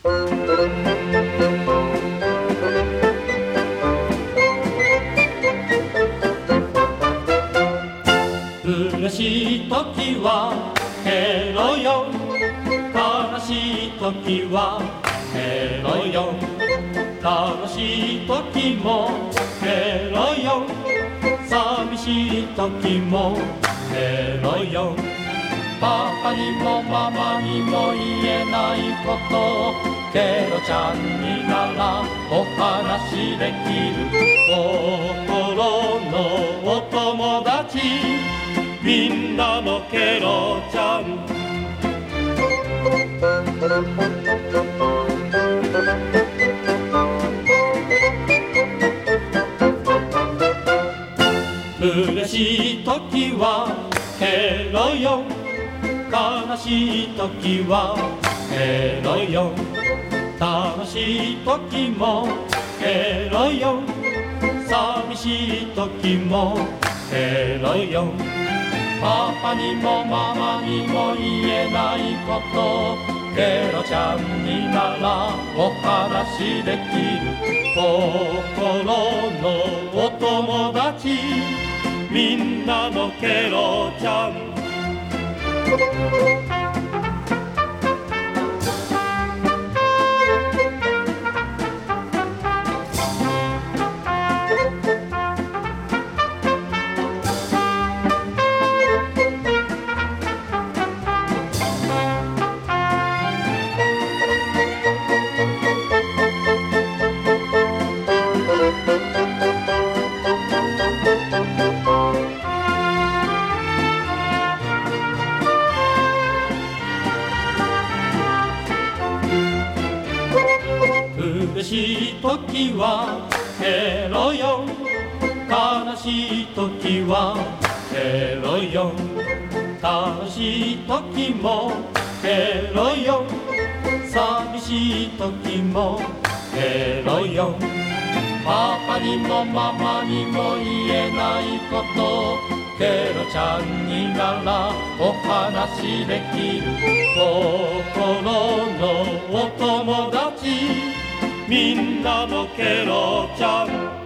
嬉しい時はケロよ、悲しい時はケロよ、楽しい時もケロよ、寂しい時もケロよ。パパにもママにも言えないこと、ケロちゃんにならお話できる。心のお友達、みんなのケロちゃん。嬉しい時はケロよ、悲しい時はケロよ、楽しい時もケロよ、寂しい時もケロよ。パパにもママにも言えないこと、ケロちゃんにならお話できる。心のお友達、みんなのケロちゃん。嬉しい時はケロよ、悲しい時はケロよ、楽しい時もケロよ、寂しい時もケロよ。パパにもママにも言えないこと、ケロちゃんにならお話できる。心のお友達、みんなのケロちゃん。